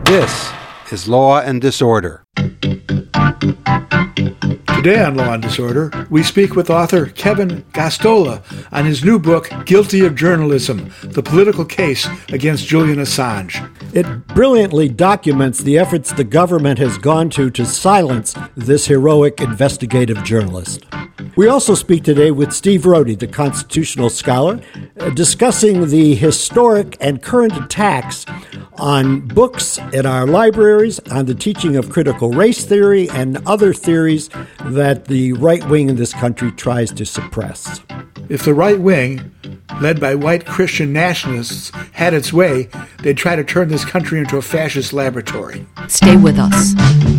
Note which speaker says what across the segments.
Speaker 1: This is Law and Disorder.
Speaker 2: Today on Law and Disorder, we speak with author Kevin Gosztola on his new book, Guilty of Journalism, The Political Case Against Julian Assange.
Speaker 3: It brilliantly documents the efforts the government has gone to silence this heroic investigative journalist. We also speak today with Steve Rohde, the constitutional scholar, discussing the historic and current attacks on books in our libraries, on the teaching of critical race theory and other theories that the right wing in this country tries to suppress.
Speaker 2: If the right wing, led by white Christian nationalists, had its way, they'd try to turn this country into a fascist laboratory.
Speaker 4: Stay with us.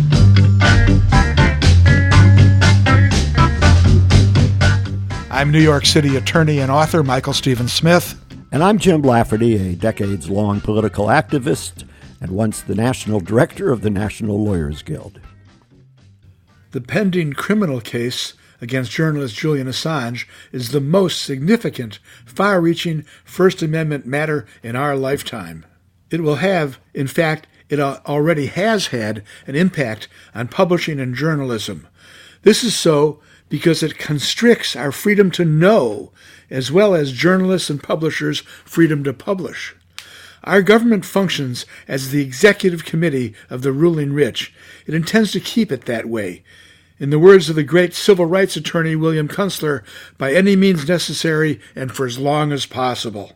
Speaker 2: I'm New York City attorney and author Michael Stephen Smith.
Speaker 3: And I'm Jim Lafferty, a decades-long political activist and once the national director of the National Lawyers Guild.
Speaker 2: The pending criminal case against journalist Julian Assange is the most significant, far-reaching First Amendment matter in our lifetime. It will have, in fact, it already has had an impact on publishing and journalism. This is so because it constricts our freedom to know, as well as journalists and publishers' freedom to publish. Our government functions as the executive committee of the ruling rich. It intends to keep it that way. In the words of the great civil rights attorney William Kunstler, by any means necessary and for as long as possible.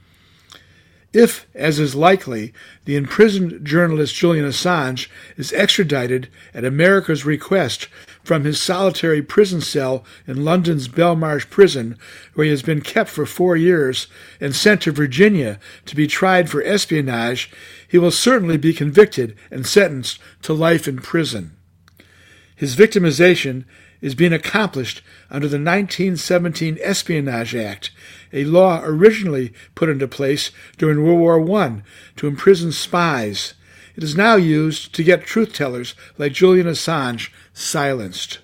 Speaker 2: If, as is likely, the imprisoned journalist Julian Assange is extradited at America's request from his solitary prison cell in London's Belmarsh prison, where he has been kept for 4 years, and sent to Virginia to be tried for espionage, he will certainly be convicted and sentenced to life in prison. His victimization is being accomplished under the 1917 Espionage Act, a law originally put into place during World War I to imprison spies. It is now used to get truth-tellers like Julian Assange silenced.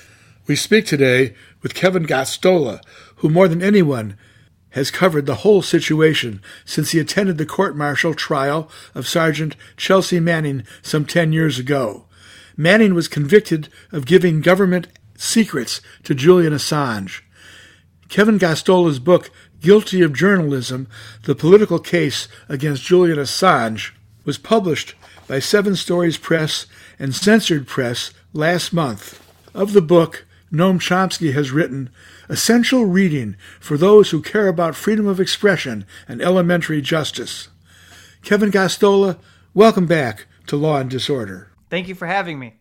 Speaker 2: We speak today with Kevin Gosztola, who more than anyone has covered the whole situation since he attended the court-martial trial of Sergeant Chelsea Manning some 10 years ago. Manning was convicted of giving government secrets to Julian Assange. Kevin Gosztola's book, Guilty of Journalism, The Political Case Against Julian Assange, was published by Seven Stories Press and Censored Press last month. Of the book, Noam Chomsky has written, essential reading for those who care about freedom of expression and elementary justice. Kevin Gosztola, welcome back to Law and Disorder.
Speaker 5: Thank you for having me.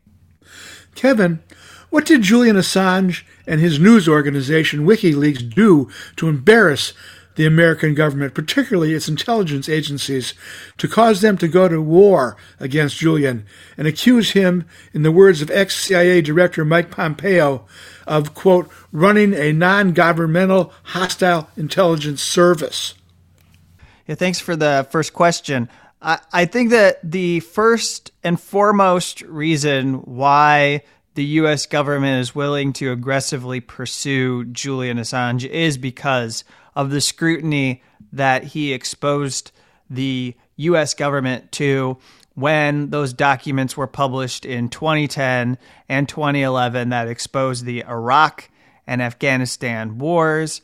Speaker 2: Kevin, what did Julian Assange and his news organization WikiLeaks do to embarrass the American government, particularly its intelligence agencies, to cause them to go to war against Julian and accuse him, in the words of ex-CIA Director Mike Pompeo, of, quote, running a non-governmental hostile intelligence service?
Speaker 5: Yeah, thanks for the first question. I think that the first and foremost reason why the U.S. government is willing to aggressively pursue Julian Assange is because of the scrutiny that he exposed the U.S. government to when those documents were published in 2010 and 2011 that exposed the Iraq and Afghanistan wars.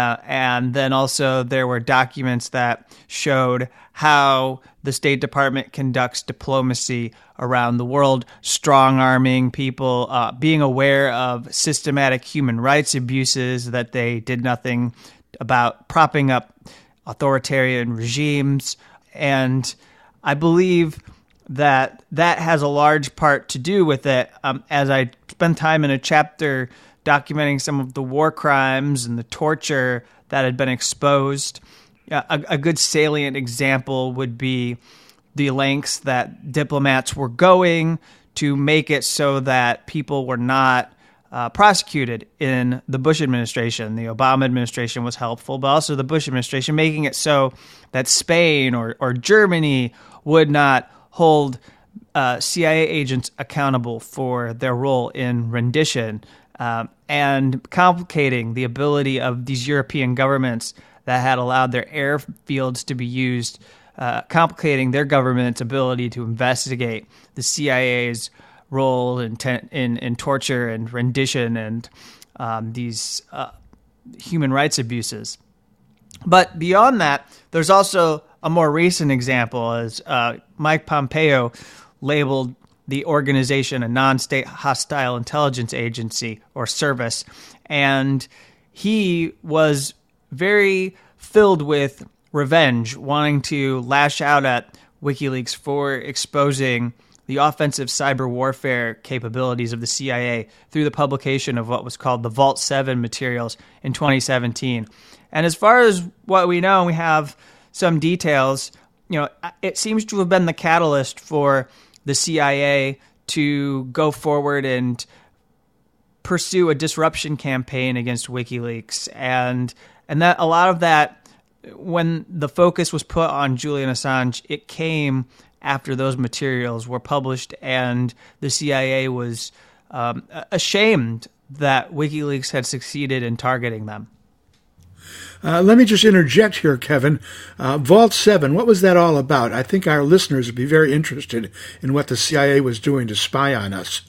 Speaker 5: And then also there were documents that showed how the State Department conducts diplomacy around the world, strong-arming people, being aware of systematic human rights abuses that they did nothing about, propping up authoritarian regimes. And I believe that that has a large part to do with it. As I spend time in a chapter documenting some of the war crimes and the torture that had been exposed, a good salient example would be the lengths that diplomats were going to make it so that people were not prosecuted in the Bush administration. The Obama administration was helpful, but also the Bush administration, making it so that Spain or Germany would not hold CIA agents accountable for their role in rendition, and complicating the ability of these European governments that had allowed their airfields to be used complicating their government's ability to investigate the CIA's role in torture and rendition and these human rights abuses. But beyond that, there's also a more recent example, as Mike Pompeo labeled the organization a non-state hostile intelligence agency or service. And he was very filled with revenge, wanting to lash out at WikiLeaks for exposing the offensive cyber warfare capabilities of the CIA through the publication of what was called the Vault 7 materials in 2017. And as far as what we know, we have some details. It seems to have been the catalyst for the CIA to go forward and pursue a disruption campaign against WikiLeaks. And that a lot of that, when the focus was put on Julian Assange, it came after those materials were published, and the CIA was ashamed that WikiLeaks had succeeded in targeting them.
Speaker 2: Let me just interject here, Kevin. Vault 7, what was that all about? I think our listeners would be very interested in what the CIA was doing to spy on us.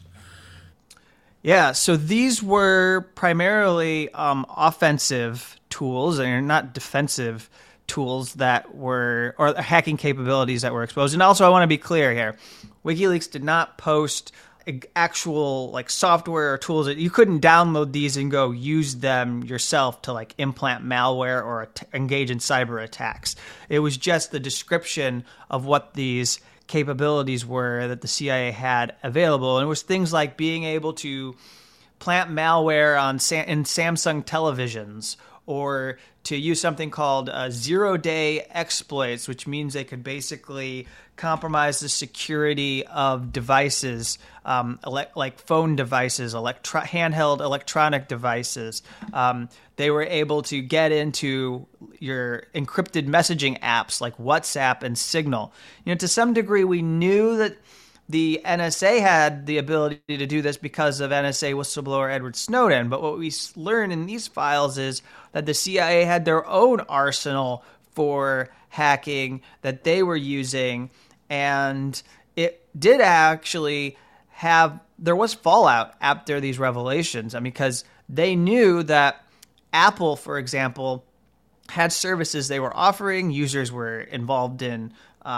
Speaker 5: Yeah, so these were primarily offensive tools, and not defensive tools that were, or hacking capabilities that were exposed. And also, I want to be clear here. WikiLeaks did not post actual software or tools that you couldn't download these and go use them yourself to implant malware or engage in cyber attacks. It was just the description of what these capabilities were that the CIA had available. And it was things like being able to plant malware in Samsung televisions, or to use something called zero-day exploits, which means they could basically compromise the security of devices, like phone devices, handheld electronic devices. They were able to get into your encrypted messaging apps like WhatsApp and Signal. To some degree, we knew that the NSA had the ability to do this because of NSA whistleblower Edward Snowden. But what we learn in these files is that the CIA had their own arsenal for hacking that they were using. And it did actually there was fallout after these revelations. Because they knew that Apple, for example, had services they were offering. Users were involved in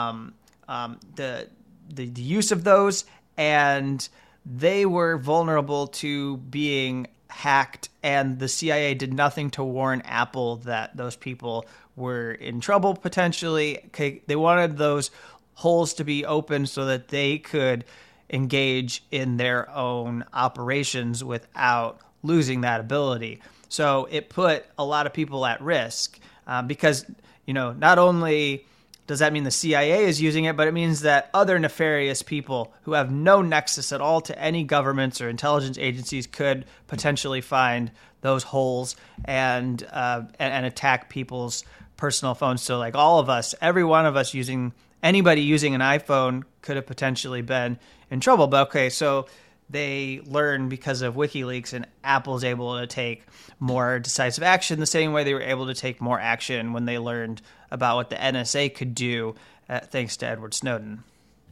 Speaker 5: the use of those, and they were vulnerable to being hacked, and the CIA did nothing to warn Apple that those people were in trouble potentially. They wanted those holes to be open so that they could engage in their own operations without losing that ability. So it put a lot of people at risk because, not only does that mean the CIA is using it, but it means that other nefarious people who have no nexus at all to any governments or intelligence agencies could potentially find those holes and attack people's personal phones. So all of us, every one of us anybody using an iPhone could have potentially been in trouble. But okay, so they learned because of WikiLeaks, and Apple's able to take more decisive action the same way they were able to take more action when they learned about what the NSA could do thanks to Edward Snowden.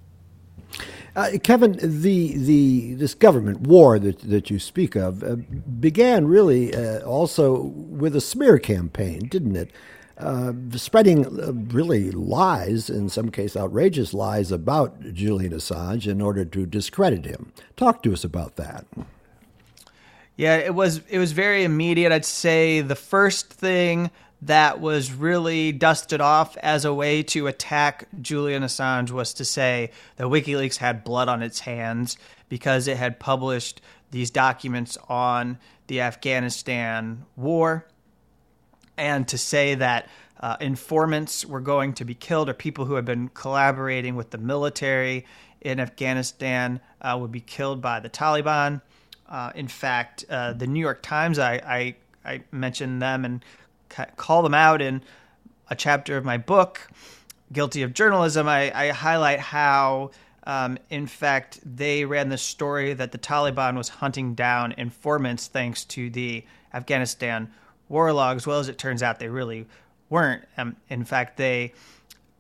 Speaker 3: Kevin, this government war that you speak of began really also with a smear campaign, didn't it? Spreading really lies, in some cases outrageous lies, about Julian Assange in order to discredit him. Talk to us about that.
Speaker 5: Yeah, it was very immediate. I'd say the first thing that was really dusted off as a way to attack Julian Assange was to say that WikiLeaks had blood on its hands because it had published these documents on the Afghanistan war, and to say that informants were going to be killed, or people who had been collaborating with the military in Afghanistan would be killed by the Taliban. In fact, the New York Times, I mentioned them and call them out in a chapter of my book, Guilty of Journalism. I highlight how, in fact, they ran the story that the Taliban was hunting down informants thanks to the Afghanistan war logs. Well, as it turns out, they really weren't. In fact, they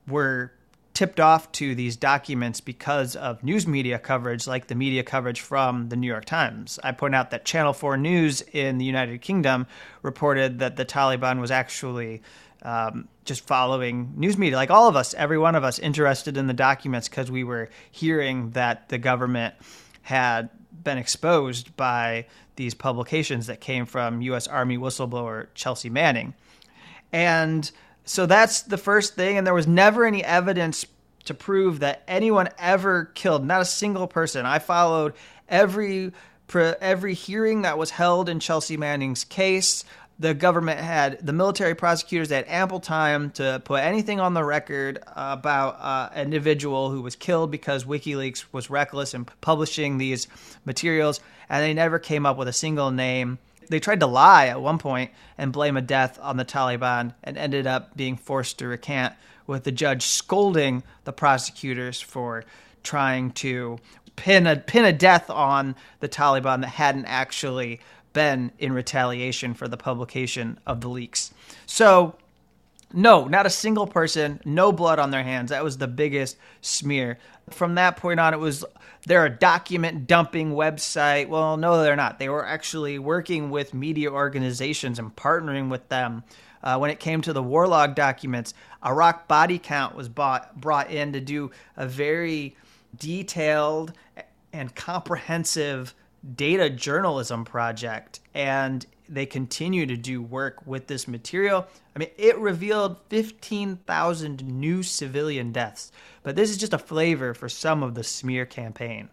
Speaker 5: were tipped off to these documents because of news media coverage, like the media coverage from the New York Times. I point out that Channel 4 News in the United Kingdom reported that the Taliban was actually just following news media, like all of us, every one of us, interested in the documents because we were hearing that the government had been exposed by these publications that came from U.S. Army whistleblower Chelsea Manning. And so that's the first thing, and there was never any evidence to prove that anyone ever killed, not a single person. I followed every hearing that was held in Chelsea Manning's case. The government had, the military prosecutors had ample time to put anything on the record about an individual who was killed because WikiLeaks was reckless in publishing these materials, and they never came up with a single name. They tried to lie at one point and blame a death on the Taliban and ended up being forced to recant, with the judge scolding the prosecutors for trying to pin a death on the Taliban that hadn't actually been in retaliation for the publication of the leaks. So, no, not a single person, no blood on their hands. That was the biggest smear. From that point on, they're a document dumping website. Well, no, they're not. They were actually working with media organizations and partnering with them. When it came to the war log documents, Iraq Body Count was brought in to do a very detailed and comprehensive data journalism project, and they continue to do work with this material. I mean, it revealed 15,000 new civilian deaths, but this is just a flavor for some of the smear campaign.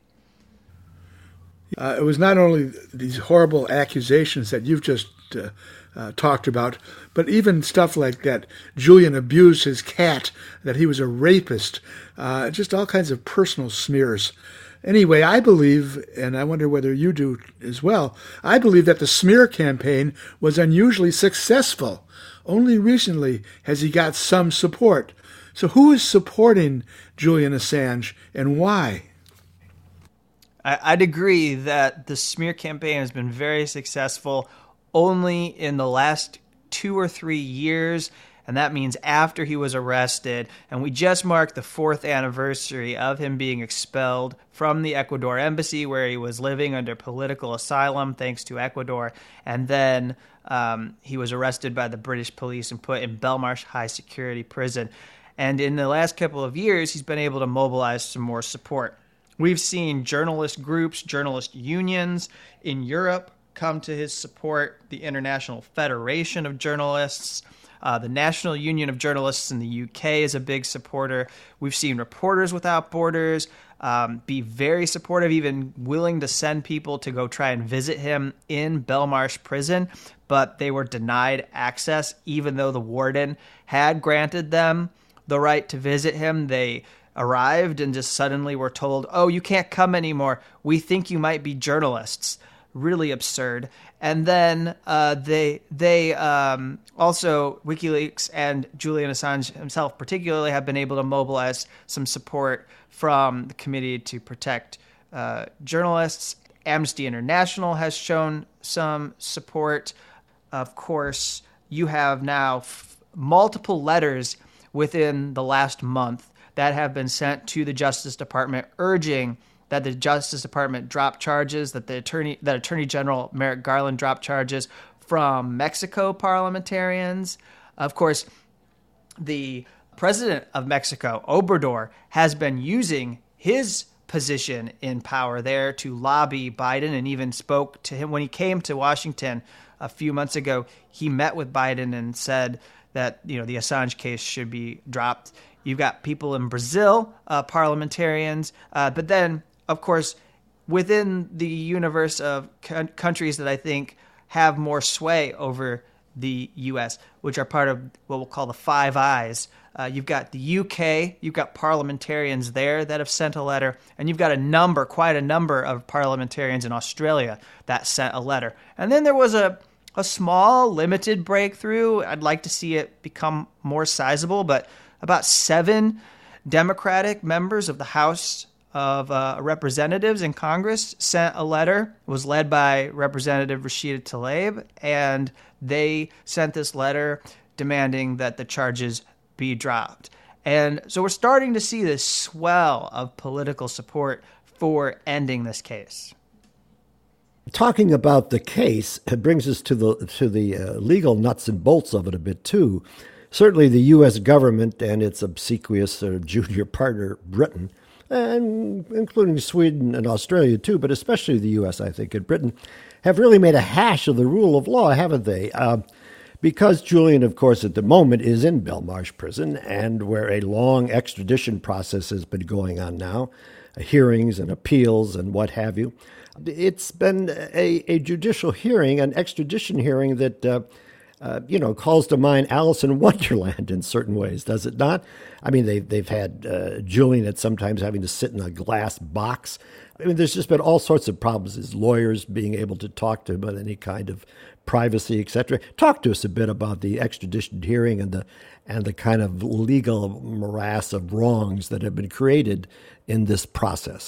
Speaker 2: It was not only these horrible accusations that you've just talked about, but even stuff like that Julian abused his cat, that he was a rapist, just all kinds of personal smears. Anyway, I believe, and I wonder whether you do as well, I believe that the smear campaign was unusually successful. Only recently has he got some support. So who is supporting Julian Assange and why?
Speaker 5: I'd agree that the smear campaign has been very successful only in the last 2 or 3 years, and that means after he was arrested. And we just marked the 4th anniversary of him being expelled from the Ecuador embassy, where he was living under political asylum thanks to Ecuador. And then he was arrested by the British police and put in Belmarsh High Security Prison. And in the last couple of years, he's been able to mobilize some more support. We've seen journalist groups, journalist unions in Europe come to his support, the International Federation of Journalists. The National Union of Journalists in the UK is a big supporter. We've seen Reporters Without Borders be very supportive, even willing to send people to go try and visit him in Belmarsh prison, but they were denied access even though the warden had granted them the right to visit him. They arrived and just suddenly were told, oh, you can't come anymore. We think you might be journalists. Really absurd. And then they also, WikiLeaks and Julian Assange himself particularly, have been able to mobilize some support from the Committee to Protect Journalists. Amnesty International has shown some support. Of course, you have now multiple letters within the last month that have been sent to the Justice Department urging that the Justice Department drop charges, that Attorney General Merrick Garland drop charges from Mexico parliamentarians. Of course, the president of Mexico, Obrador, has been using his position in power there to lobby Biden, and even spoke to him when he came to Washington a few months ago. He met with Biden and said that, the Assange case should be dropped. You've got people in Brazil, parliamentarians, but then, of course, within the universe of countries that I think have more sway over the U.S., which are part of what we'll call the Five Eyes. You've got the UK, you've got parliamentarians there that have sent a letter, and you've got quite a number of parliamentarians in Australia that sent a letter. And then there was a small, limited breakthrough. I'd like to see it become more sizable, but about 7 Democratic members of the House of Representatives in Congress sent a letter. It was led by Representative Rashida Tlaib, and they sent this letter demanding that the charges be dropped. And so we're starting to see this swell of political support for ending this case.
Speaker 3: Talking about the case, it brings us to the legal nuts and bolts of it a bit too. Certainly the U.S. government and its obsequious junior partner, Britain, and including Sweden and Australia too, but especially the U.S., I think, and Britain, have really made a hash of the rule of law, haven't they? Because Julian, of course, at the moment is in Belmarsh prison, and where a long extradition process has been going on now, hearings and appeals and what have you. It's been a judicial hearing, an extradition hearing that, calls to mind Alice in Wonderland in certain ways, does it not? I mean, they've had Julian at sometimes having to sit in a glass box. I mean, there's just been all sorts of problems. His lawyers being able to talk to him about any kind of privacy, etc. Talk to us a bit about the extradition hearing and the kind of legal morass of wrongs that have been created in this process.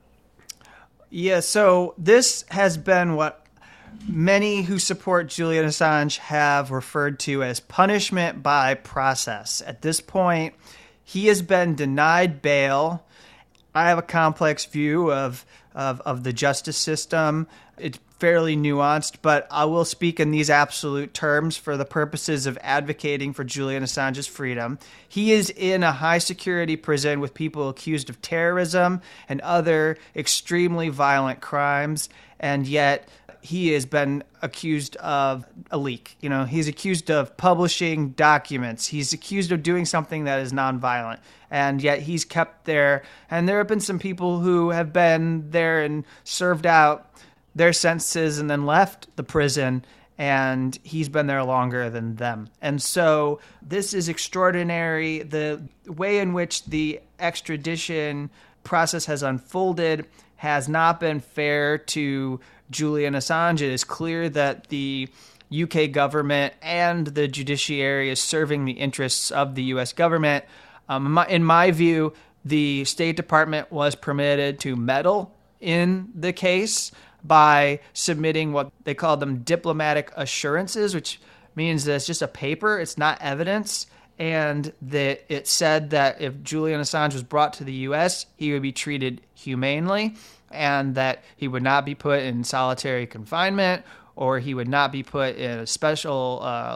Speaker 5: Yeah, so this has been what many who support Julian Assange have referred to as punishment by process. At this point, he has been denied bail. I have a complex view of the justice system. It's fairly nuanced, but I will speak in these absolute terms for the purposes of advocating for Julian Assange's freedom. He is in a high-security prison with people accused of terrorism and other extremely violent crimes, and yet he has been accused of a leak. He's accused of publishing documents. He's accused of doing something that is nonviolent, and yet he's kept there. And there have been some people who have been there and served out their sentences and then left the prison, and he's been there longer than them. And so this is extraordinary. The way in which the extradition process has unfolded has not been fair to Julian Assange. It is clear that the UK government and the judiciary is serving the interests of the US government. In my view, the State Department was permitted to meddle in the case by submitting what they call them diplomatic assurances, which means that it's just a paper, it's not evidence, and that it said that if Julian Assange was brought to the U.S., he would be treated humanely, and that he would not be put in solitary confinement, or he would not be put in a special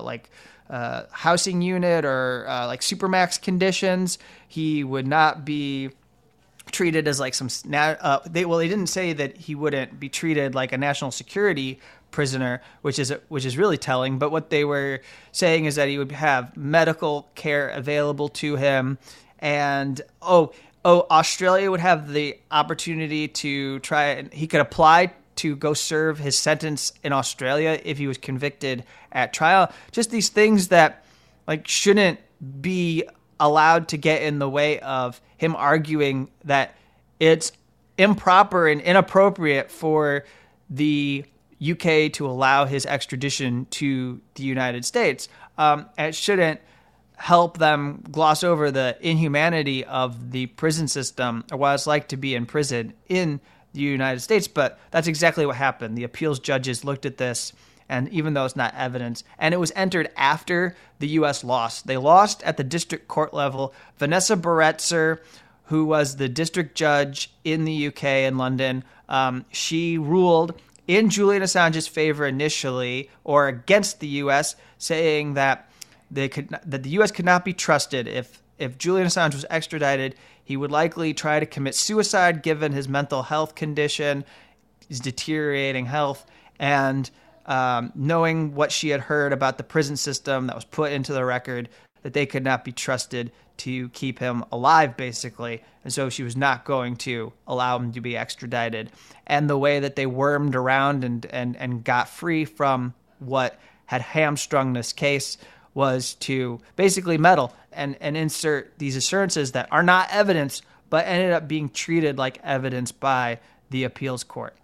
Speaker 5: housing unit or like supermax conditions. He would not be treated as like they didn't say that he wouldn't be treated like a national security prisoner, which is really telling. But what they were saying is that he would have medical care available to him, and Australia would have the opportunity to he could apply to go serve his sentence in Australia if he was convicted at trial. Just these things that shouldn't be allowed to get in the way of him arguing that it's improper and inappropriate for the UK to allow his extradition to the United States. It shouldn't help them gloss over the inhumanity of the prison system or what it's like to be in prison in the United States. But that's exactly what happened. The appeals judges looked at this, and even though it's not evidence, and it was entered after the U.S. lost. They lost at the district court level. Vanessa Baretzer, who was the district judge in the UK in London, she ruled in Julian Assange's favor initially, or against the U.S., saying that that the U.S. could not be trusted. If Julian Assange was extradited, he would likely try to commit suicide given his mental health condition, his deteriorating health, and knowing what she had heard about the prison system that was put into the record, that they could not be trusted to keep him alive, basically. And so she was not going to allow him to be extradited. And the way that they wormed around and got free from what had hamstrung this case was to basically meddle and insert these assurances that are not evidence, but ended up being treated like evidence by the appeals court.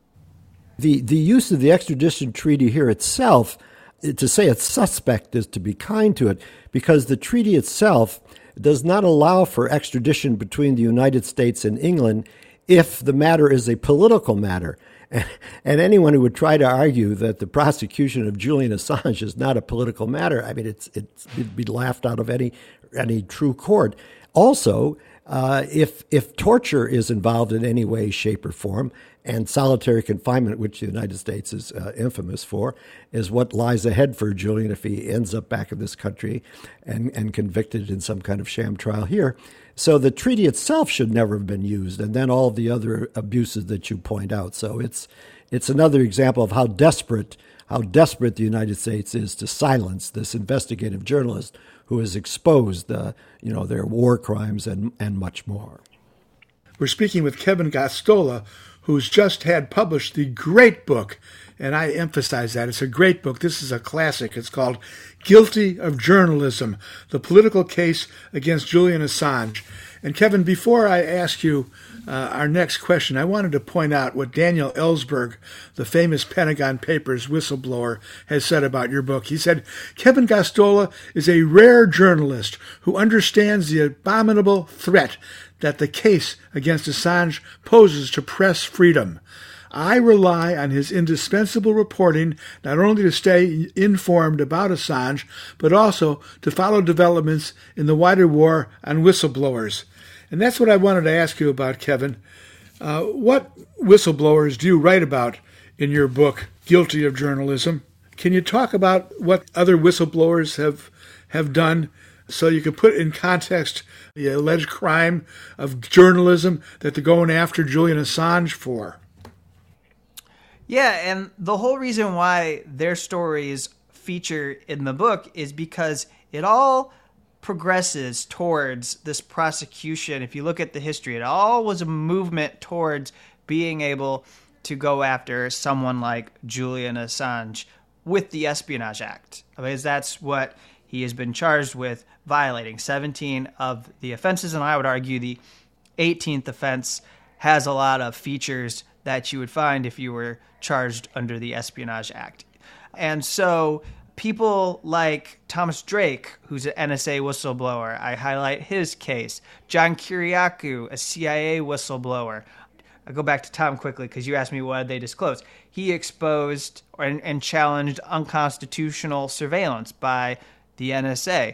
Speaker 3: The use of the extradition treaty here itself, to say it's suspect is to be kind to it, because the treaty itself does not allow for extradition between the United States and England if the matter is a political matter. And anyone who would try to argue that the prosecution of Julian Assange is not a political matter, I mean, it'd be laughed out of any any true court. Also, if torture is involved in any way, shape, or form, and solitary confinement, which the United States is infamous for, is what lies ahead for Julian if he ends up back in this country and convicted in some kind of sham trial here. So the treaty itself should never have been used, and then all the other abuses that you point out. So it's another example of how desperate the United States is to silence this investigative journalist who has exposed their war crimes and much more.
Speaker 2: We're speaking with Kevin Gosztola, who's just had published the great book, and I emphasize that. It's a great book. This is a classic. It's called Guilty of Journalism, The Political Case Against Julian Assange. And Kevin, before I ask you our next question, I wanted to point out what Daniel Ellsberg, the famous Pentagon Papers whistleblower, has said about your book. He said, Kevin Gosztola is a rare journalist who understands the abominable threat that the case against Assange poses to press freedom. I rely on his indispensable reporting not only to stay informed about Assange, but also to follow developments in the wider war on whistleblowers. And that's what I wanted to ask you about, Kevin. What whistleblowers do you write about in your book, Guilty of Journalism? Can you talk about what other whistleblowers have done so you can put in context the alleged crime of journalism that they're going after Julian Assange for?
Speaker 5: Yeah, and the whole reason why their stories feature in the book is because it all progresses towards this prosecution. If you look at the history, it all was a movement towards being able to go after someone like Julian Assange with the Espionage Act, because that's what he has been charged with violating, 17 of the offenses, and I would argue the 18th offense has a lot of features that you would find if you were charged under the Espionage Act. And so people like Thomas Drake, who's an NSA whistleblower, I highlight his case. John Kiriakou, a CIA whistleblower. I'll go back to Tom quickly because you asked me what did they disclose. He exposed and challenged unconstitutional surveillance by the NSA,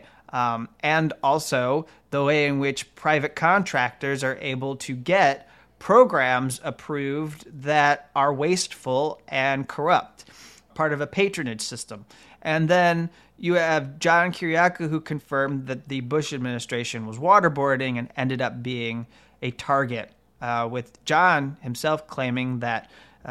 Speaker 5: and also the way in which private contractors are able to get programs approved that are wasteful and corrupt, part of a patronage system. And then you have John Kiriakou, who confirmed that the Bush administration was waterboarding and ended up being a target, with John himself claiming that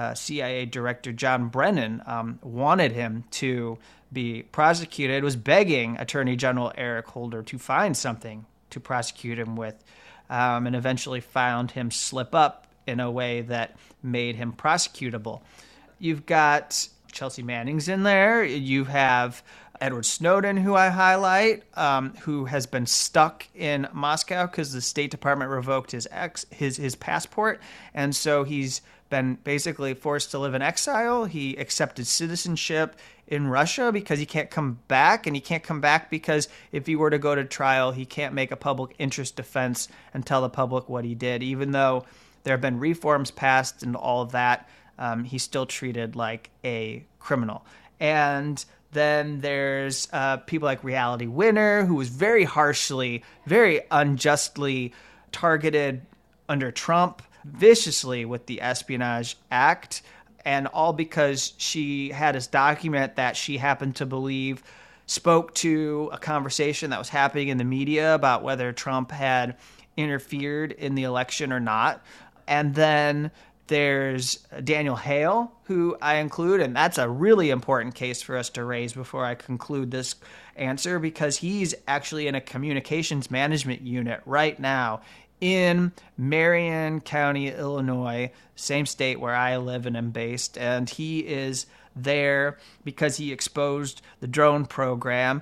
Speaker 5: CIA Director John Brennan wanted him to be prosecuted, was begging Attorney General Eric Holder to find something to prosecute him with, and eventually found him slip up in a way that made him prosecutable. You've got Chelsea Manning's in there. You have Edward Snowden, who I highlight, who has been stuck in Moscow because the State Department revoked his passport, and so he's been basically forced to live in exile. He accepted citizenship in Russia because he can't come back, and he can't come back because if he were to go to trial, he can't make a public interest defense and tell the public what he did. Even though there have been reforms passed and all of that, he's still treated like a criminal. And then there's people like Reality Winner, who was very harshly, very unjustly targeted under Trump, viciously with the Espionage Act, and all because she had this document that she happened to believe spoke to a conversation that was happening in the media about whether Trump had interfered in the election or not. And then there's Daniel Hale, who I include, and that's a really important case for us to raise before I conclude this answer, because he's actually in a communications management unit right now in Marion County, Illinois, same state where I live and am based, and he is there because he exposed the drone program,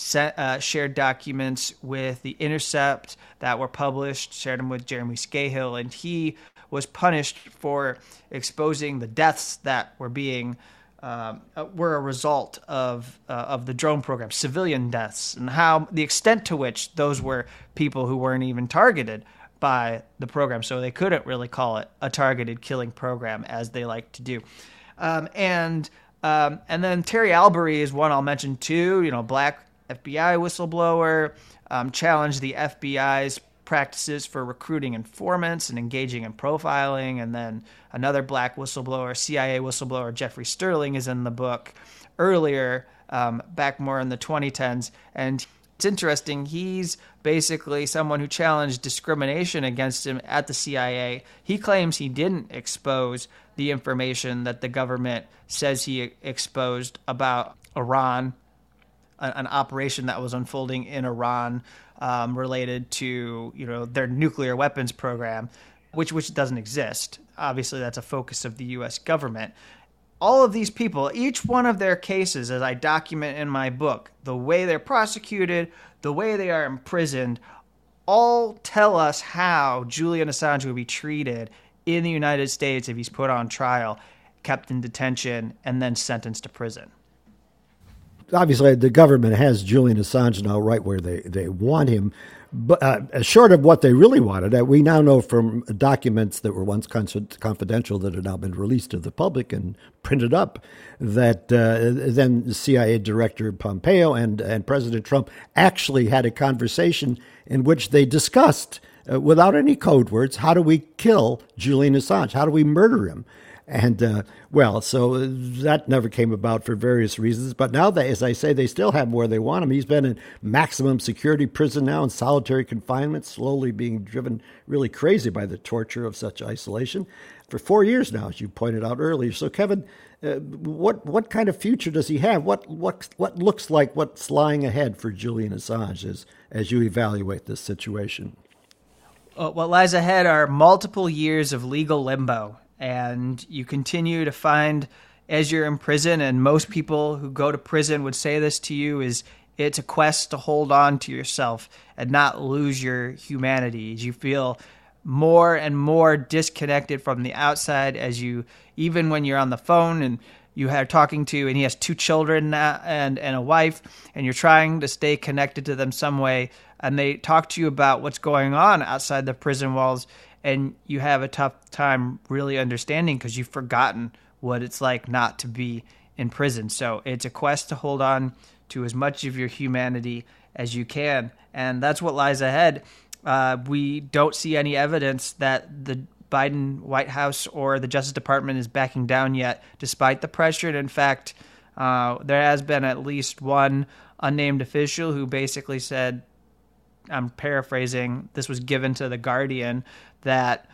Speaker 5: shared documents with The Intercept that were published, shared them with Jeremy Scahill, and he was punished for exposing the deaths that were being were a result of the drone program, civilian deaths, and how the extent to which those were people who weren't even targeted by the program, so they couldn't really call it a targeted killing program as they like to do. And then Terry Albury is one I'll mention too. You know, black FBI whistleblower, challenged the FBI's practices for recruiting informants and engaging in profiling. And then another black whistleblower, CIA whistleblower, Jeffrey Sterling, is in the book earlier, back more in the 2010s. And it's interesting, he's basically someone who challenged discrimination against him at the CIA. He claims he didn't expose the information that the government says he exposed about Iran, an operation that was unfolding in Iran related to their nuclear weapons program, which doesn't exist. Obviously, that's a focus of the U.S. government. All of these people, each one of their cases, as I document in my book, the way they're prosecuted, the way they are imprisoned, all tell us how Julian Assange would be treated in the United States if he's put on trial, kept in detention, and then sentenced to prison.
Speaker 3: Obviously, the government has Julian Assange now right where they want him. But short of what they really wanted, we now know from documents that were once confidential that have now been released to the public and printed up that then CIA Director Pompeo and President Trump actually had a conversation in which they discussed, without any code words, how do we kill Julian Assange? How do we murder him? And, so that never came about for various reasons. But now, as I say, they still have him where they want him. He's been in maximum security prison now in solitary confinement, slowly being driven really crazy by the torture of such isolation for 4 years now, as you pointed out earlier. So, Kevin, what kind of future does he have? What looks like what's lying ahead for Julian Assange as you evaluate this situation?
Speaker 5: What lies ahead are multiple years of legal limbo. And you continue to find, as you're in prison, and most people who go to prison would say this to you, is it's a quest to hold on to yourself and not lose your humanity. As you feel more and more disconnected from the outside, even when you're on the phone and you are talking to, and he has 2 children and a wife, and you're trying to stay connected to them some way, and they talk to you about what's going on outside the prison walls, and you have a tough time really understanding because you've forgotten what it's like not to be in prison. So it's a quest to hold on to as much of your humanity as you can. And that's what lies ahead. We don't see any evidence that the Biden White House or the Justice Department is backing down yet, despite the pressure. And in fact, there has been at least one unnamed official who basically said, I'm paraphrasing, this was given to The Guardian, that,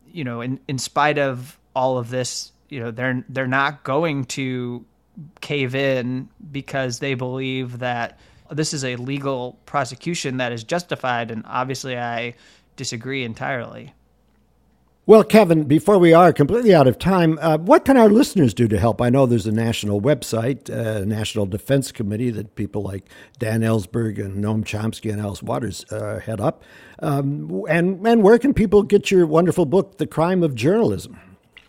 Speaker 5: in spite of all of this, they're not going to cave in because they believe that this is a legal prosecution that is justified. And obviously I disagree entirely.
Speaker 3: Well, Kevin, before we are completely out of time, what can our listeners do to help? I know there's a national website, National Defense Committee, that people like Dan Ellsberg and Noam Chomsky and Alice Waters head up. And where can people get your wonderful book, The Crime of Journalism?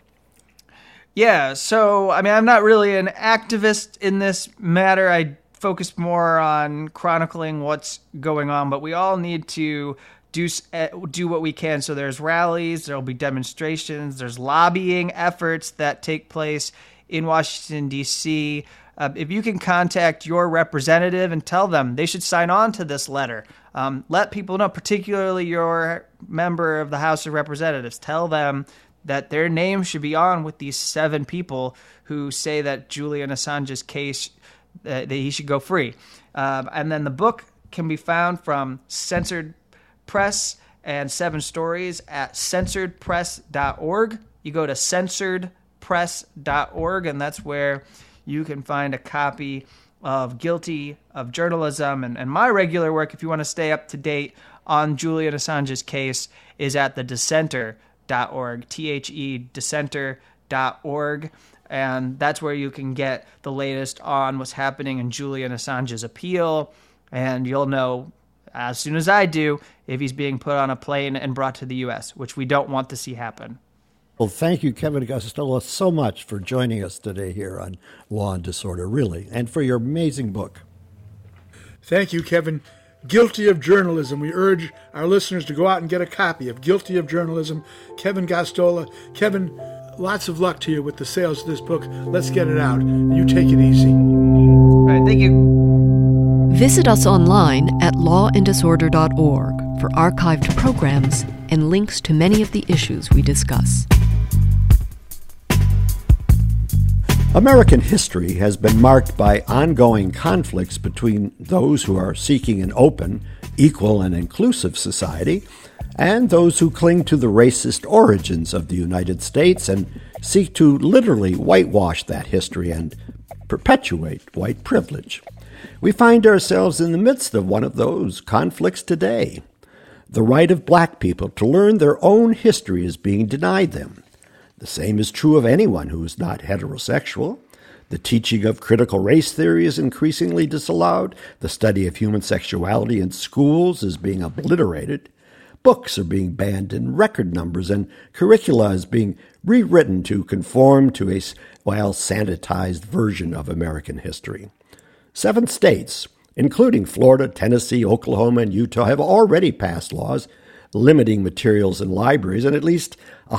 Speaker 5: Yeah, so, I'm not really an activist in this matter. I focus more on chronicling what's going on, but we all need to do what we can. So there's rallies, there'll be demonstrations, there's lobbying efforts that take place in Washington, D.C. If you can contact your representative and tell them they should sign on to this letter, let people know, particularly your member of the House of Representatives, tell them that their name should be on with these 7 people who say that Julian Assange's case, that he should go free. And then the book can be found from Censored Press and 7 Stories at censoredpress.org. You go to censoredpress.org, and that's where you can find a copy of Guilty of Journalism. And my regular work, if you want to stay up to date on Julian Assange's case, is at thedissenter.org, THE dissenter.org. And that's where you can get the latest on what's happening in Julian Assange's appeal. And you'll know as soon as I do if he's being put on a plane and brought to the U.S., which we don't want to see happen.
Speaker 3: Well, thank you, Kevin Costello, so much for joining us today here on Law and Disorder, really, and for your amazing book.
Speaker 2: Thank you, Kevin. Guilty of Journalism. We urge our listeners to go out and get a copy of Guilty of Journalism. Kevin Gosztola. Kevin, lots of luck to you with the sales of this book. Let's get it out. You take it easy.
Speaker 5: All right, thank you.
Speaker 4: Visit us online at lawanddisorder.org for archived programs and links to many of the issues we discuss.
Speaker 3: American history has been marked by ongoing conflicts between those who are seeking an open, equal, and inclusive society and those who cling to the racist origins of the United States and seek to literally whitewash that history and perpetuate white privilege. We find ourselves in the midst of one of those conflicts today. The right of black people to learn their own history is being denied them. The same is true of anyone who is not heterosexual. The teaching of critical race theory is increasingly disallowed. The study of human sexuality in schools is being obliterated. Books are being banned in record numbers, and curricula is being rewritten to conform to a well-sanitized version of American history. 7 states, including Florida, Tennessee, Oklahoma, and Utah, have already passed laws limiting materials in libraries, and at least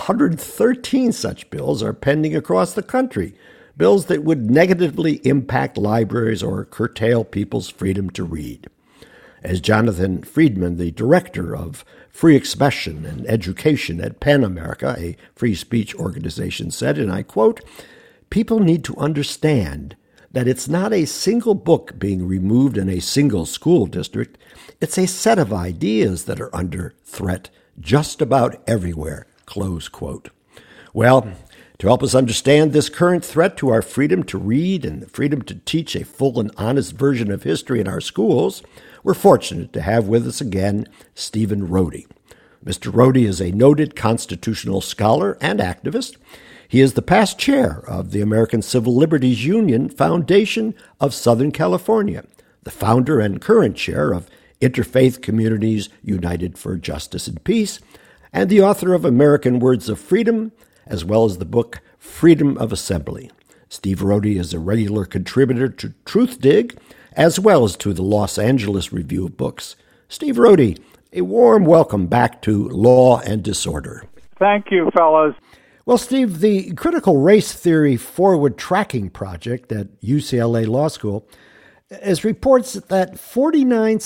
Speaker 3: 113 such bills are pending across the country, bills that would negatively impact libraries or curtail people's freedom to read. As Jonathan Friedman, the director of Free Expression and Education at PEN America, a free speech organization, said, and I quote, "People need to understand that it's not a single book being removed in a single school district. It's a set of ideas that are under threat just about everywhere," close quote. Well, to help us understand this current threat to our freedom to read and the freedom to teach a full and honest version of history in our schools, we're fortunate to have with us again Stephen Rohde. Mr. Rohde is a noted constitutional scholar and activist. He is the past chair of the American Civil Liberties Union Foundation of Southern California, the founder and current chair of Interfaith Communities United for Justice and Peace, and the author of American Words of Freedom, as well as the book Freedom of Assembly. Steve Rohde is a regular contributor to Truthdig, as well as to the Los Angeles Review of Books. Steve Rohde, a warm welcome back to Law and Disorder.
Speaker 6: Thank you, fellows.
Speaker 3: Well, Steve, the Critical Race Theory Forward Tracking Project at UCLA Law School has reports that in 49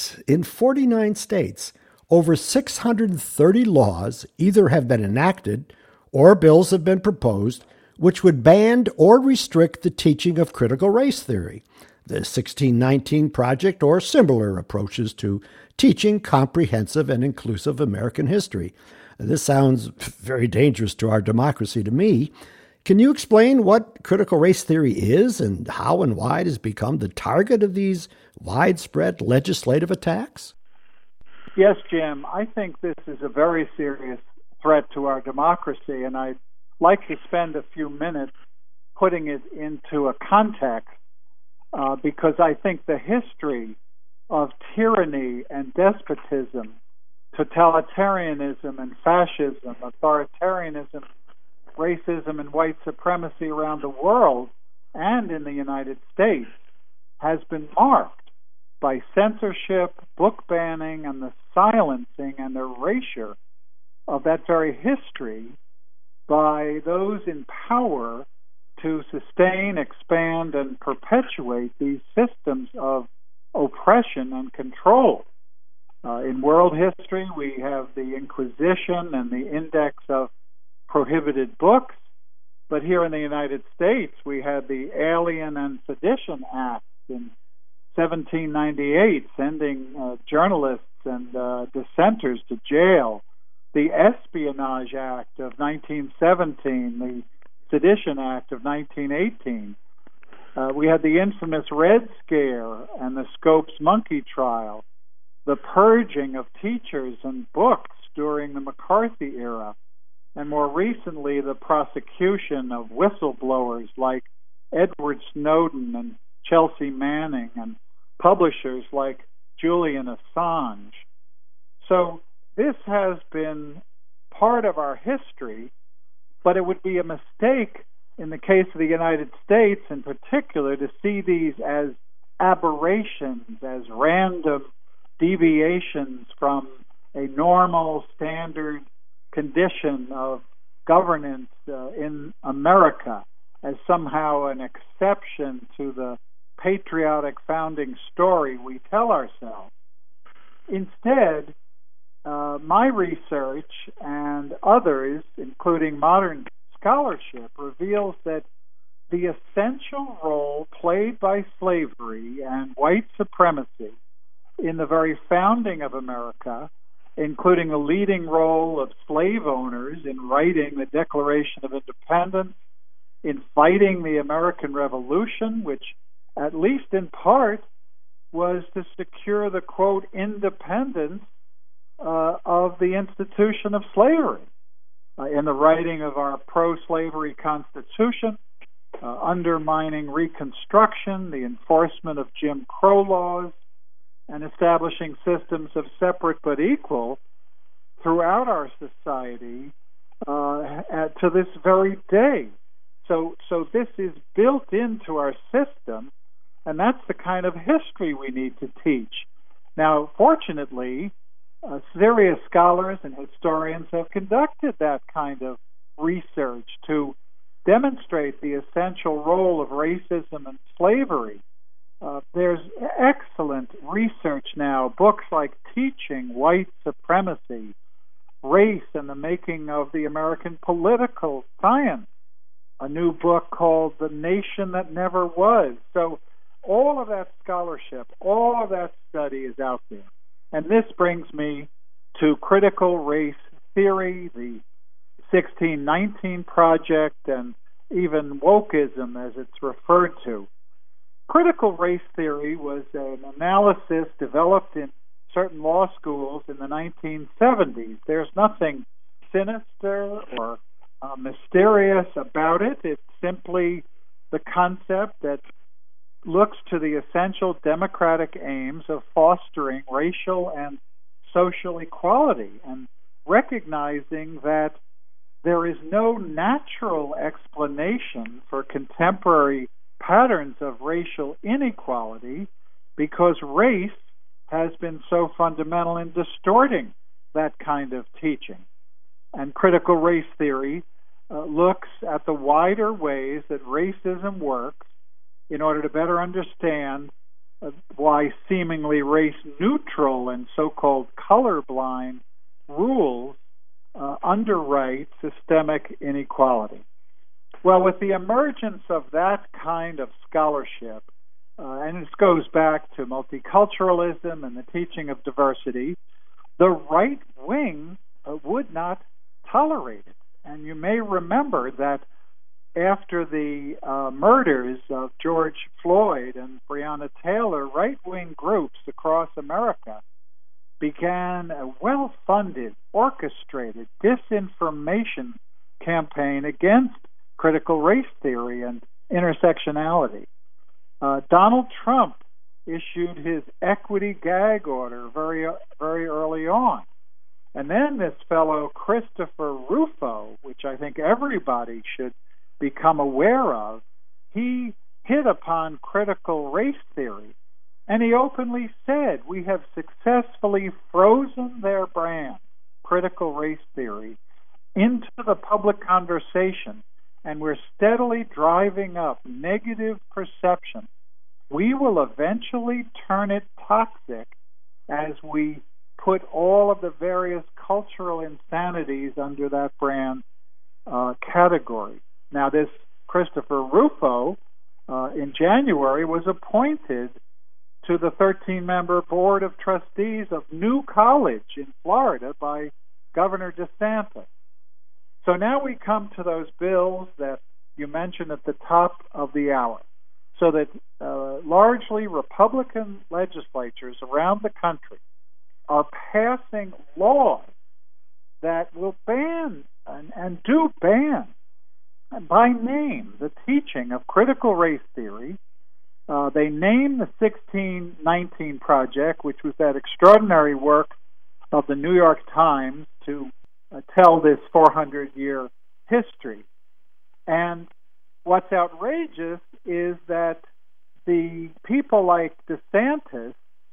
Speaker 3: states, over 630 laws either have been enacted or bills have been proposed which would ban or restrict the teaching of critical race theory, the 1619 Project, or similar approaches to teaching comprehensive and inclusive American history. This sounds very dangerous to our democracy to me. Can you explain what critical race theory is and how and why it has become the target of these widespread legislative attacks?
Speaker 6: Yes, Jim. I think this is a very serious threat to our democracy, and I'd like to spend a few minutes putting it into a context because I think the history of tyranny and despotism, totalitarianism and fascism, authoritarianism, racism and white supremacy around the world and in the United States has been marked by censorship, book banning, and the silencing and erasure of that very history by those in power to sustain, expand, and perpetuate these systems of oppression and control. In world history, we have the Inquisition and the Index of Prohibited Books, but here in the United States, we had the Alien and Sedition Act in 1798, sending journalists and dissenters to jail, the Espionage Act of 1917, the Sedition Act of 1918. We had the infamous Red Scare and the Scopes Monkey Trial, the purging of teachers and books during the McCarthy era, and more recently the prosecution of whistleblowers like Edward Snowden and Chelsea Manning, and publishers like Julian Assange. So this has been part of our history, but it would be a mistake in the case of the United States in particular to see these as aberrations, as random deviations from a normal standard condition of governance in America, as somehow an exception to the patriotic founding story we tell ourselves. Instead, my research and others, including modern scholarship, reveals that the essential role played by slavery and white supremacy in the very founding of America, including the leading role of slave owners in writing the Declaration of Independence, in fighting the American Revolution, which, at least in part, was to secure the, quote, independence of the institution of slavery. In the writing of our pro-slavery Constitution, undermining Reconstruction, the enforcement of Jim Crow laws, and establishing systems of separate but equal throughout our society to this very day. So this is built into our system, and that's the kind of history we need to teach. Now, fortunately, serious scholars and historians have conducted that kind of research to demonstrate the essential role of racism and slavery. There's excellent research now, books like Teaching White Supremacy, Race and the Making of the American Political Science, a new book called The Nation That Never Was. So all of that scholarship, all of that study is out there. And this brings me to critical race theory, the 1619 Project, and even wokeism as it's referred to. Critical race theory was an analysis developed in certain law schools in the 1970s. There's nothing sinister or mysterious about it. It's simply the concept that looks to the essential democratic aims of fostering racial and social equality and recognizing that there is no natural explanation for contemporary patterns of racial inequality because race has been so fundamental in distorting that kind of teaching. And critical race theory looks at the wider ways that racism works in order to better understand why seemingly race-neutral and so-called colorblind rules underwrite systemic inequality. Well, with the emergence of that kind of scholarship, and this goes back to multiculturalism and the teaching of diversity, the right wing would not tolerate it. And you may remember that after the murders of George Floyd and Breonna Taylor, right-wing groups across America began a well-funded, orchestrated disinformation campaign against critical race theory and intersectionality. Donald Trump issued his equity gag order very, very early on. And then this fellow, Christopher Rufo, which I think everybody should become aware of, he hit upon critical race theory. And he openly said, we have successfully frozen their brand, critical race theory, into the public conversation, and we're steadily driving up negative perception. We will eventually turn it toxic as we put all of the various cultural insanities under that brand category. Now, this Christopher Rufo, in January, was appointed to the 13-member board of trustees of New College in Florida by Governor DeSantis. So now we come to those bills that you mentioned at the top of the hour, so that largely Republican legislatures around the country are passing laws that will ban and do ban by name the teaching of critical race theory. They name the 1619 Project, which was that extraordinary work of the New York Times to tell this 400-year history. And what's outrageous is that the people like DeSantis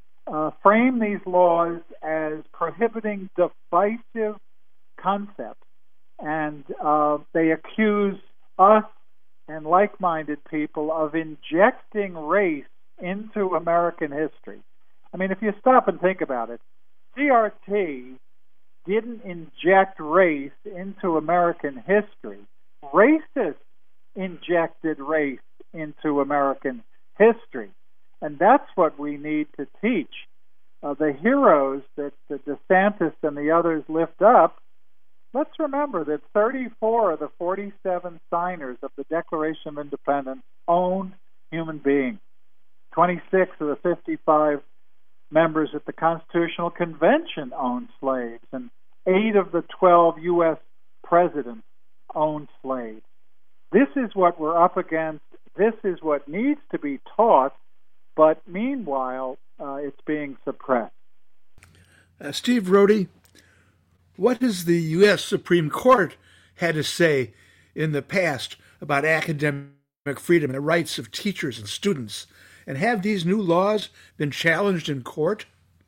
Speaker 6: frame these laws as prohibiting divisive concepts, and they accuse us and like-minded people of injecting race into American history. I mean, if you stop and think about it, CRT didn't inject race into American history. Racists injected race into American history. And that's what we need to teach. The heroes that DeSantis and the others lift up, let's remember that 34 of the 47 signers of the Declaration of Independence owned human beings. 26 of the 55 members at the Constitutional Convention owned slaves, and 8 of the 12 U.S. presidents owned slaves. This is what we're up against. This is what needs to be taught, but meanwhile, it's being suppressed.
Speaker 2: Steve Rohde, what has the U.S. Supreme Court had to say in the past about academic freedom and the rights of teachers and students? And have these new laws been challenged in court?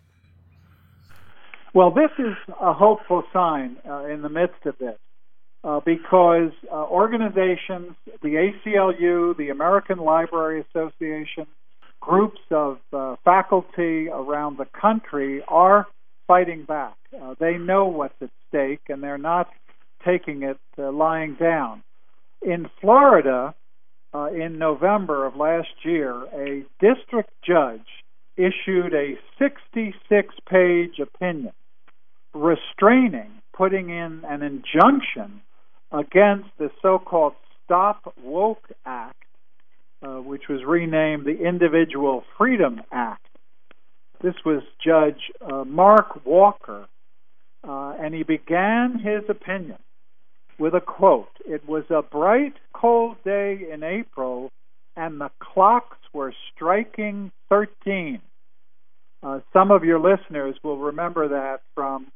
Speaker 6: Well, this is a hopeful sign in the midst of this, because organizations, the ACLU, the American Library Association, groups of faculty around the country are fighting back. They know what's at stake, and they're not taking it lying down. In Florida, in November of last year, a district judge issued a 66-page opinion restraining, putting in an injunction against the so-called Stop Woke Act, which was renamed the Individual Freedom Act. This was Judge Mark Walker, and he began his opinion with a quote. It was a bright, cold day in April, and the clocks were striking 13. Some of your listeners will remember that from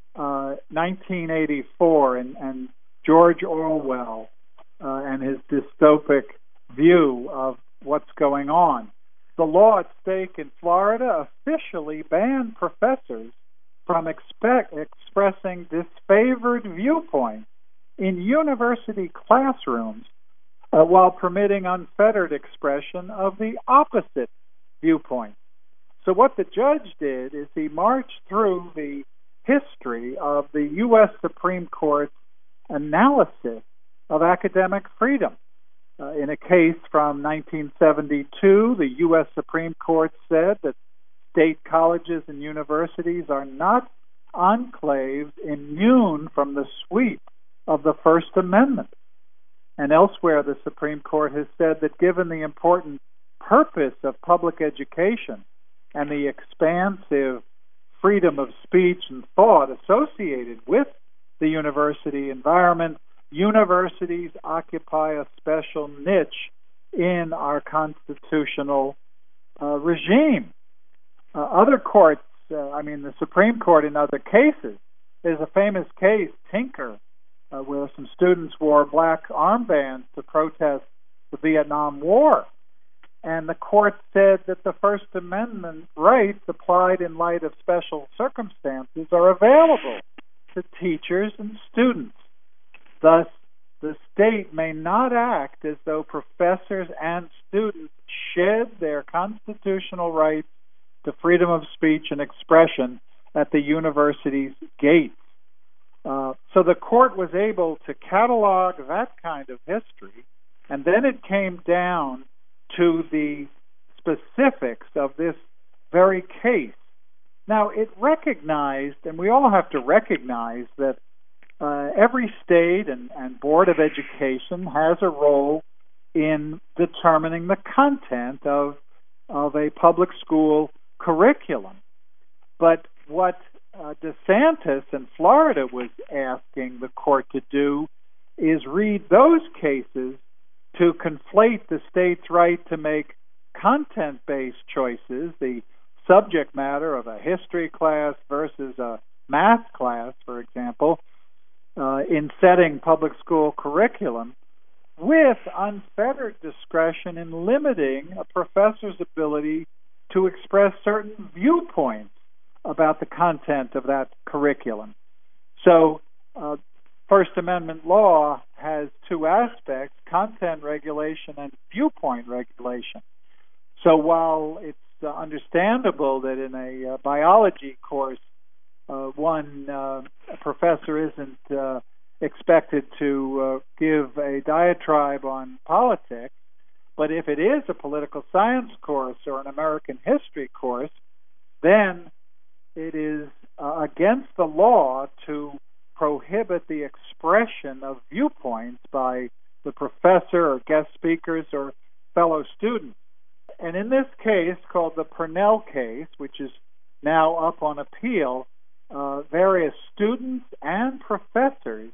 Speaker 6: 1984 and George Orwell and his dystopic view of what's going on. The law at stake in Florida officially banned professors from expressing disfavored viewpoints in university classrooms while permitting unfettered expression of the opposite viewpoint. So what the judge did is he marched through the history of the U.S. Supreme Court's analysis of academic freedom. In a case from 1972, the U.S. Supreme Court said that state colleges and universities are not enclaves immune from the sweep of the First Amendment. And elsewhere, the Supreme Court has said that given the important purpose of public education and the expansive freedom of speech and thought associated with the university environment, universities occupy a special niche in our constitutional regime. Other courts, the Supreme Court in other cases, there's a famous case, Tinker, where some students wore black armbands to protest the Vietnam War. And the court said that the First Amendment rights applied in light of special circumstances are available to teachers and students. Thus, the state may not act as though professors and students shed their constitutional rights to freedom of speech and expression at the university's gates. So the court was able to catalog that kind of history, and then it came down to the specifics of this very case. Now, it recognized, and we all have to recognize, that every state and board of education has a role in determining the content of a public school curriculum. But what DeSantis in Florida was asking the court to do is read those cases to conflate the state's right to make content-based choices, the subject matter of a history class versus a math class, for example, in setting public school curriculum, with unfettered discretion in limiting a professor's ability to express certain viewpoints about the content of that curriculum. So First Amendment law has two aspects, content regulation and viewpoint regulation. So while it's understandable that in a biology course, one professor isn't expected to give a diatribe on politics, but if it is a political science course or an American history course, then it is against the law to prohibit the expression of viewpoints by the professor or guest speakers or fellow students. And in this case, called the Purnell case, which is now up on appeal, various students and professors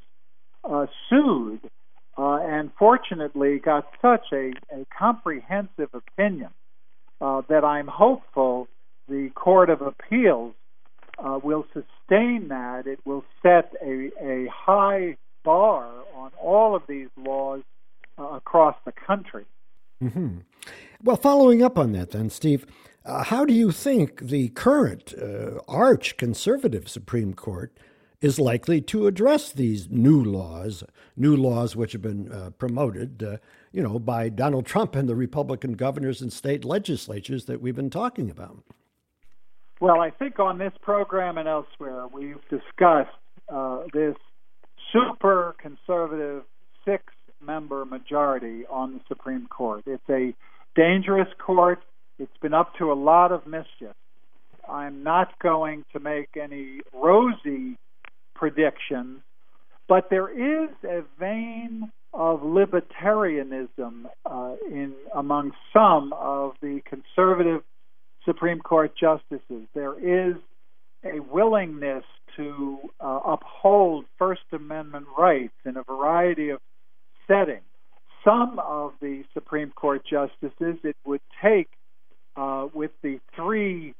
Speaker 6: sued and fortunately got such a comprehensive opinion that I'm hopeful the Court of Appeals will sustain that. It will set a high bar on all of these laws across the country.
Speaker 3: Mm-hmm. Well, following up on that then, Steve, how do you think the current arch-conservative Supreme Court is likely to address these new laws which have been promoted, by Donald Trump and the Republican governors and state legislatures that we've been talking about?
Speaker 6: Well, I think on this program and elsewhere, we've discussed this super conservative 6-member majority on the Supreme Court. It's a dangerous court. It's been up to a lot of mischief. I'm not going to make any rosy predictions, but there is a vein of libertarianism among some of the conservative Supreme Court justices. There is a willingness to uphold First Amendment rights in a variety of settings. Some of the Supreme Court justices, it would take, with the 3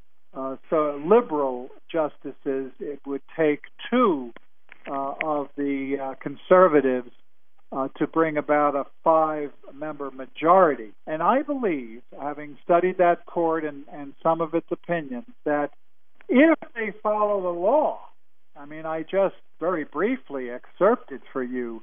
Speaker 6: liberal justices, it would take 2 of the conservatives to bring about a 5-member majority. And I believe, having studied that court and some of its opinions, that if they follow the law, I just very briefly excerpted for you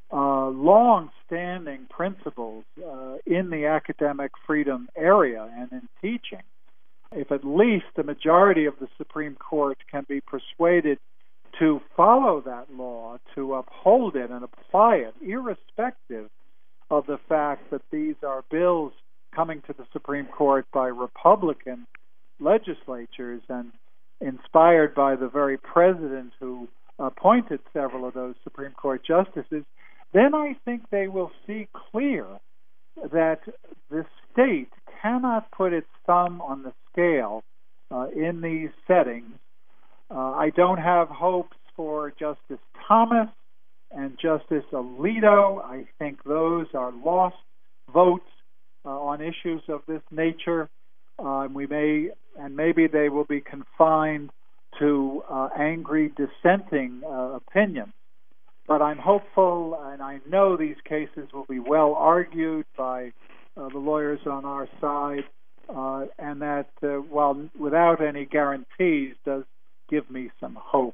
Speaker 6: long-standing principles in the academic freedom area and in teaching. If at least the majority of the Supreme Court can be persuaded to follow that law, to uphold it and apply it, irrespective of the fact that these are bills coming to the Supreme Court by Republican legislatures and inspired by the very president who appointed several of those Supreme Court justices, then I think they will see clear that the state cannot put its thumb on the scale in these settings. I don't have hopes for Justice Thomas and Justice Alito. I think those are lost votes on issues of this nature. Maybe they will be confined to angry dissenting opinions. But I'm hopeful, and I know these cases will be well argued by the lawyers on our side, and that, while without any guarantees, does give me some hope.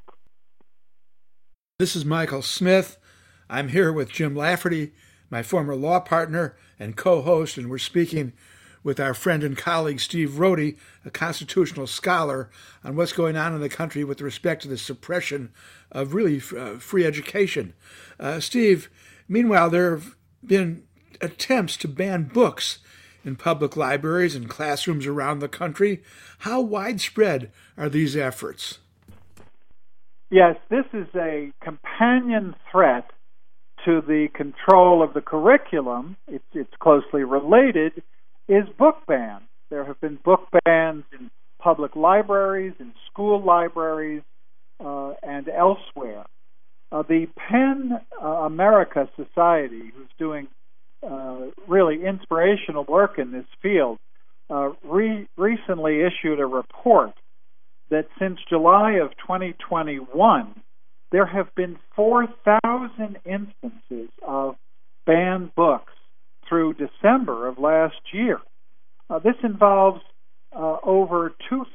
Speaker 2: This is Michael Smith. I'm here with Jim Lafferty, my former law partner and co-host, and we're speaking with our friend and colleague Steve Rohde, a constitutional scholar, on what's going on in the country with respect to the suppression of really free education. Steve, meanwhile, there have been attempts to ban books in public libraries and classrooms around the country. How widespread are these efforts?
Speaker 6: Yes, this is a companion threat to the control of the curriculum. It's closely related, is book bans. There have been book bans in public libraries, in school libraries, and elsewhere. The PEN America Society, who's doing really inspirational work in this field, recently issued a report that since July of 2021, there have been 4,000 instances of banned books through December of last year. This involves over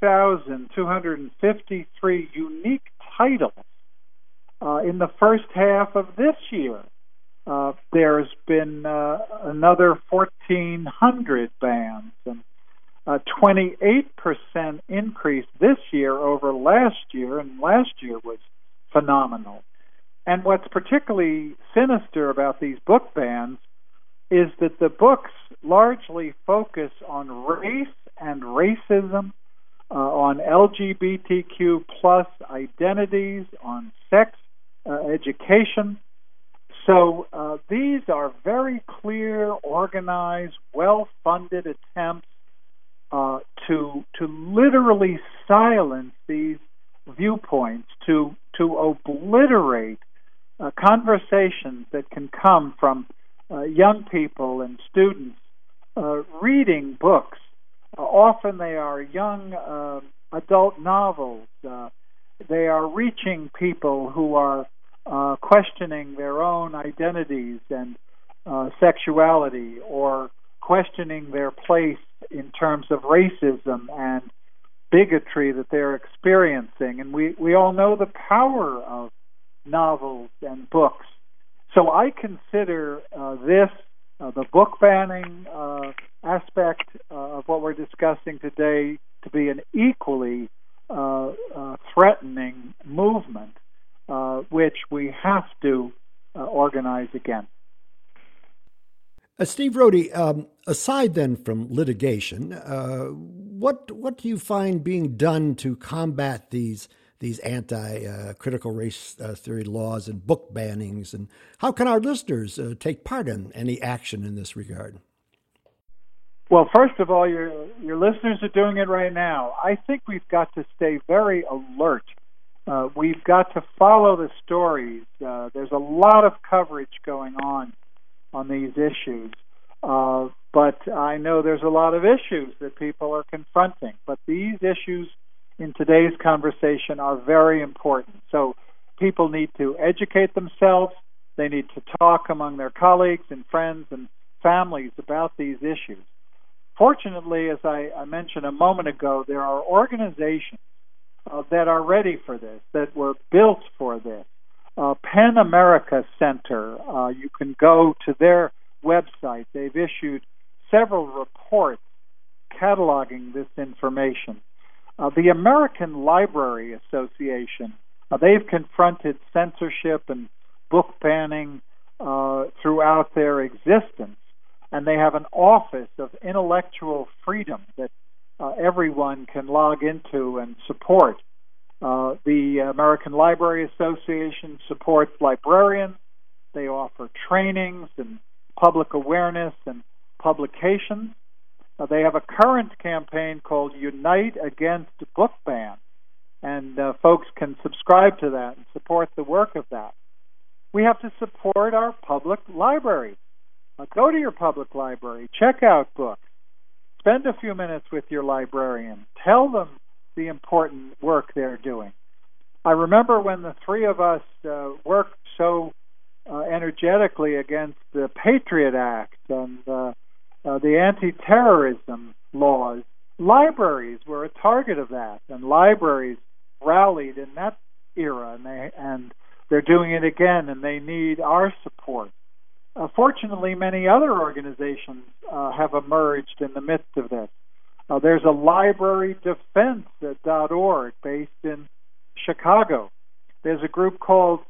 Speaker 6: 2,253 unique titles. In the first half of this year, there's been another 1,400 bans. And a 28% increase this year over last year, and last year was phenomenal. And what's particularly sinister about these book bans is that the books largely focus on race and racism, on LGBTQ plus identities, on sex education. So these are very clear, organized, well-funded attempts to literally silence these viewpoints, to obliterate conversations that can come from young people and students reading books. Often they are young adult novels. They are reaching people who are questioning their own identities and sexuality, or questioning their place in terms of racism and bigotry that they're experiencing. And we all know the power of novels and books. So I consider the book banning aspect of what we're discussing today to be an equally threatening movement, which we have to organize against.
Speaker 3: Steve Rohde, aside then from litigation, what do you find being done to combat these anti-critical race theory laws and book bannings, and how can our listeners take part in any action in this regard?
Speaker 6: Well, first of all, your listeners are doing it right now. I think we've got to stay very alert. We've got to follow the stories. There's a lot of coverage going on these issues. But I know there's a lot of issues that people are confronting. But these issues in today's conversation are very important. So people need to educate themselves. They need to talk among their colleagues and friends and families about these issues. Fortunately, as I mentioned a moment ago, there are organizations that are ready for this, that were built for this. PEN America Center, you can go to their website. They've issued several reports cataloging this information. The American Library Association, they've confronted censorship and book banning throughout their existence, and they have an office of intellectual freedom that everyone can log into and support. The American Library Association supports librarians. They offer trainings and public awareness and publications. They have a current campaign called Unite Against Book Ban, and folks can subscribe to that and support the work of that. We have to support our public libraries. Go to your public library, check out books, spend a few minutes with your librarian, tell them the important work they're doing. I remember when the three of us worked so energetically against the Patriot Act and the anti-terrorism laws. Libraries were a target of that, and libraries rallied in that era, and they're doing it again, and they need our support. Fortunately, many other organizations have emerged in the midst of this. There's a librarydefense.org based in Chicago. There's a group called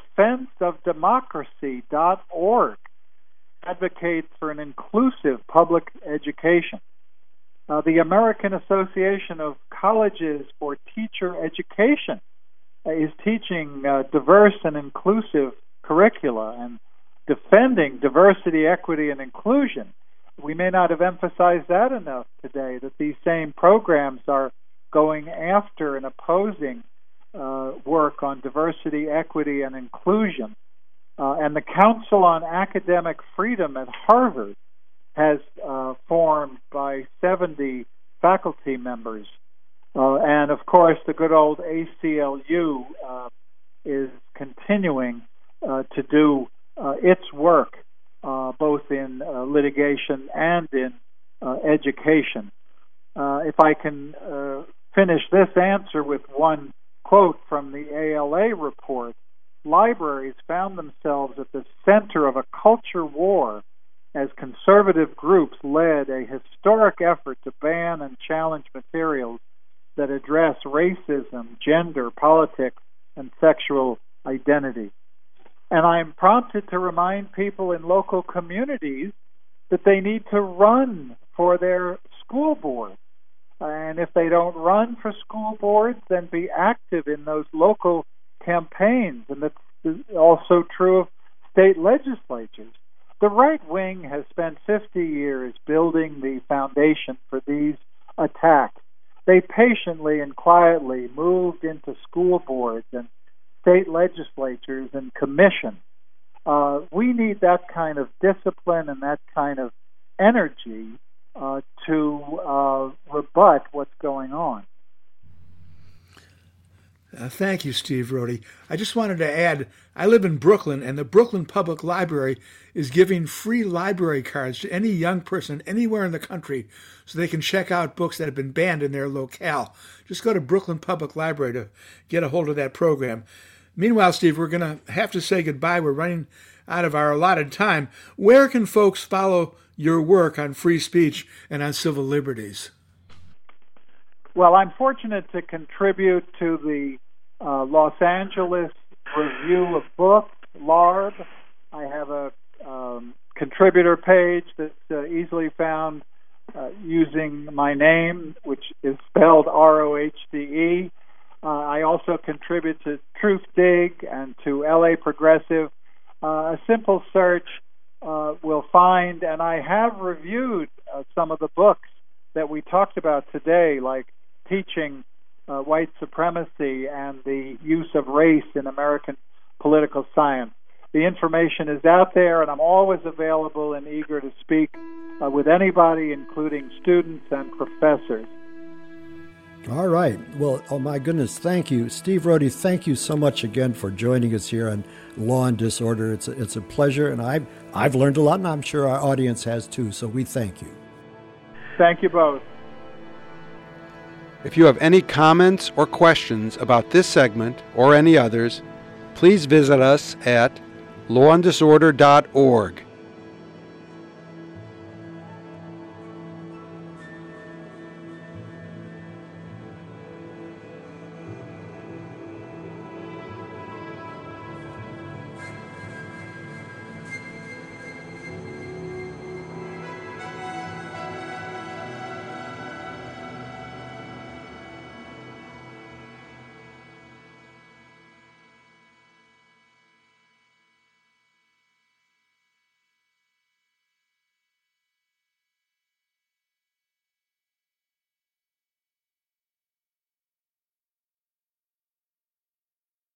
Speaker 6: defenseofdemocracy.org, advocates for an inclusive public education. The American Association of Colleges for Teacher Education is teaching diverse and inclusive curricula and defending diversity, equity, and inclusion. We may not have emphasized that enough today, that these same programs are going after and opposing work on diversity, equity, and inclusion. And the Council on Academic Freedom at Harvard has formed by 70 faculty members. And, of course, the good old ACLU is continuing to do its work, both in litigation and in education. If I can finish this answer with one quote from the ALA report, libraries found themselves at the center of a culture war as conservative groups led a historic effort to ban and challenge materials that address racism, gender, politics, and sexual identity. And I'm prompted to remind people in local communities that they need to run for their school board. And if they don't run for school boards, then be active in those local campaigns. And that's also true of state legislatures. The right wing has spent 50 years building the foundation for these attacks. They patiently and quietly moved into school boards and state legislatures and commissions. We need that kind of discipline and that kind of energy to rebut what's going on.
Speaker 2: Thank you, Steve Rohde. I just wanted to add, I live in Brooklyn, and the Brooklyn Public Library is giving free library cards to any young person anywhere in the country so they can check out books that have been banned in their locale. Just go to Brooklyn Public Library to get a hold of that program. Meanwhile, Steve, we're going to have to say goodbye. We're running out of our allotted time. Where can folks follow your work on free speech and on civil liberties?
Speaker 6: Well, I'm fortunate to contribute to the Los Angeles Review of Books, LARB. I have a contributor page that's easily found using my name, which is spelled ROHDE. I also contribute to Truth Dig and to LA Progressive. A simple search will find, and I have reviewed some of the books that we talked about today, like Teaching White Supremacy and the Use of Race in American Political Science. The information is out there, and I'm always available and eager to speak with anybody, including students and professors.
Speaker 3: All right. Well, oh my goodness, thank you. Steve Rohde, thank you so much again for joining us here on Law and Disorder. It's a pleasure, and I've learned a lot, and I'm sure our audience has too, so we thank you.
Speaker 6: Thank you both.
Speaker 1: If you have any comments or questions about this segment or any others, please visit us at lawanddisorder.org.